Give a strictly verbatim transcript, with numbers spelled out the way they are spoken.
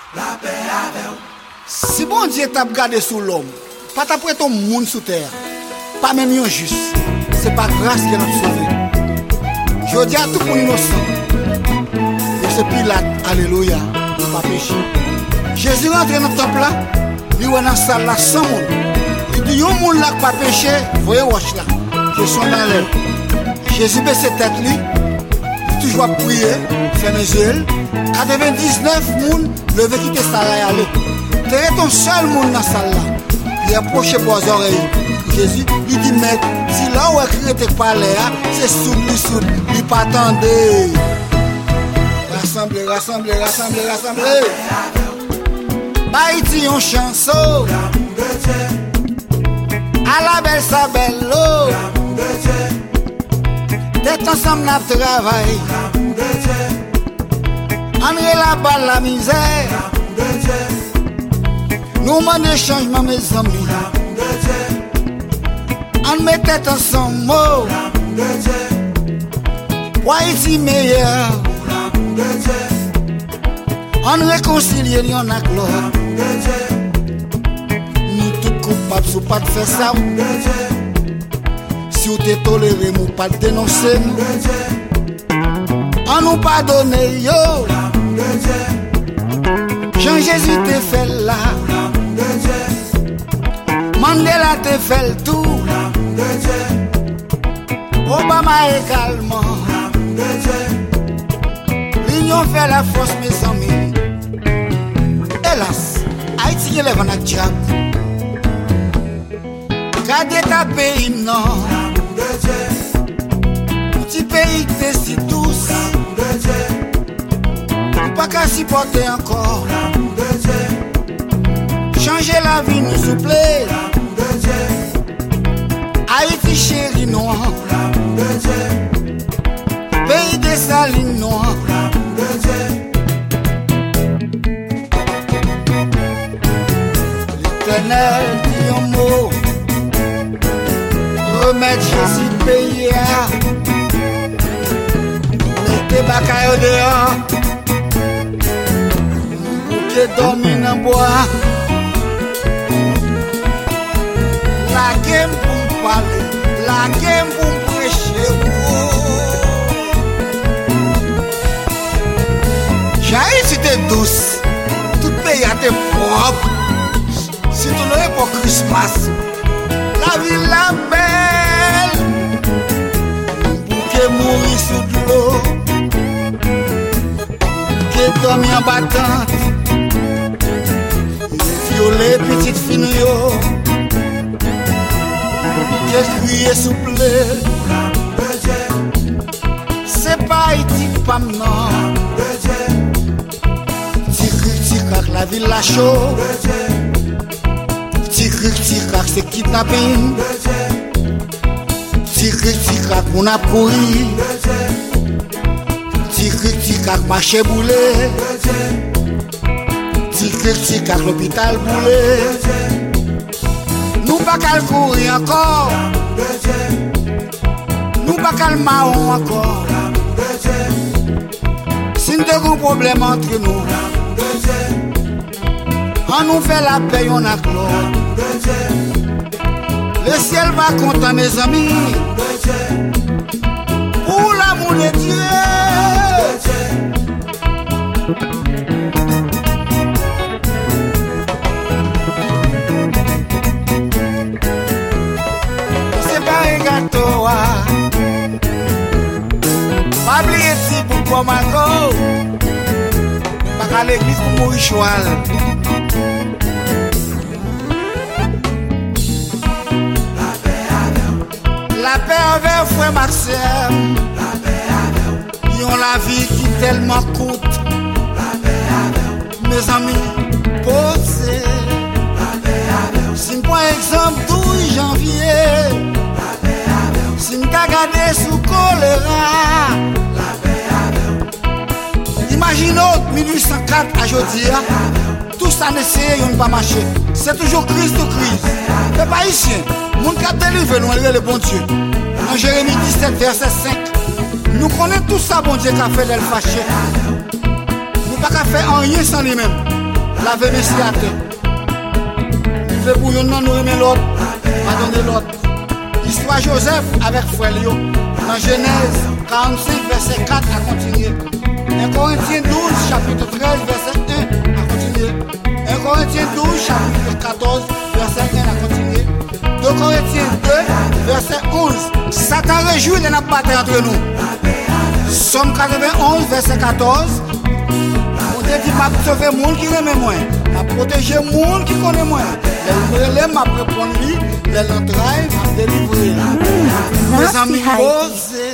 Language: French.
La paix avec vous. Si bon Dieu t'a gardé sous l'homme, pas t'as prêté ton monde sous terre, pas même un juste, c'est pas grâce qu'il a sauvé. Je dis à tout pour innocent, et c'est Pilate, alléluia, il pas péché. Jésus rentre dans le temple là, il est dans la salle là sans monde. Il dit, yon monde là qui pas péché, voyez watch là, je suis dans l'air. Jésus baisse sa tête lui, il toujours prier, faire mes yeux. quatre-vingt-dix-neuf personnes levé quitter ça là et aller. T'es ton seul monde dans la salle là. Il approche pour les oreilles. Jésus, il dit, mais si là où écrit tes palais, c'est soude, lui soude, il pas attendre. Rassembler, rassembler, rassembler, rassembler. Haïti en chanson. À la belle sa belle l'eau. T'es ensemble n'a travail. André la balle la misère. Nous demandons changement mes amis. On mettait ensemble mot. Haïti meilleur. On réconcilie l'on avec l'autre. Nous tous coupables si pas de faire ça. Si vous t'es toléré, nous pas de dénoncer. On nous pardonne yo. Jean-Jésus te fait là. Mandela te fait le tout. Obama également. L'union fait la force, mes amis. Hélas, Haïti élève en diable. Gardez ta pays, non. Petit pays que si tous. Pas qu'à supporter encore. Changer la vie, nous s'il vous plaît. Haïti chéri noir. Pays des salines noires. L'éternel dit un mot. Remettre Jésus pays. Mettez bagaille dehors. Bouquet dormi dans bois. La game pour parler, la game pour prêcher. J'haïs t'es douce, tout pays a été propre. Si tu n'aurais pas Christmas, la ville la belle. Bouquet mourir sous de l'eau, bouquet dormi en battante. Violet petite fille yo. Qu'est-ce crier souple? C'est pas Haïti pas non. Tic tic la ville la chaud. Tic tic c'est kidnapping. Tic tic on a couru. Tic tic marché boulé. Tic tic l'hôpital boulé. Nous pas qu'à courir encore. Nous pas qu'à marron encore. Si nous avons un problème entre nous, on nous fait la paix, on a clos. Le ciel va content, mes amis. Pour l'amour de Dieu. Pas oublier si pour Bamako. Pas à l'église pour mourir choual. La paix avec frère Maxime. La paix avec ils ont la vie qui tellement coûte. La paix avec mes amis, posez. La paix avec si par exemple douze janvier. Si nous regardons sous choléra, la paix avec imaginons mille huit cent quatre à aujourd'hui, tout ça n'essaye de ne pas marcher. C'est toujours crise de crise. Les Haïtiens, mon cap délivré, nous le bon Dieu. Dans Jérémie dix-sept, verset cinq, nous connaissons tout ça, bon Dieu, qu'a fait d'elle fâcher. Nous pas qu'à faire rien sans lui-même. laver mes siates. Il fait pour yon nan nous remet l'autre, pardonner l'autre. Histoire Joseph avec frère Lio, dans Genèse quarante-cinq, verset quatre à continuer. un Corinthiens douze, chapitre treize, verset un à continuer. un Corinthiens douze, chapitre quatorze, verset un à continuer. deux Corinthiens deux, verset onze. Satan réjouit de notre bataille entre nous. Somme quatre-vingt-onze, verset quatorze. On te dit, m'a sauvé le monde qui aime moi. M'a protégé le monde qui connaît moi. Les relais m'a répondu, les entrailles m'a délivré. Mes amis,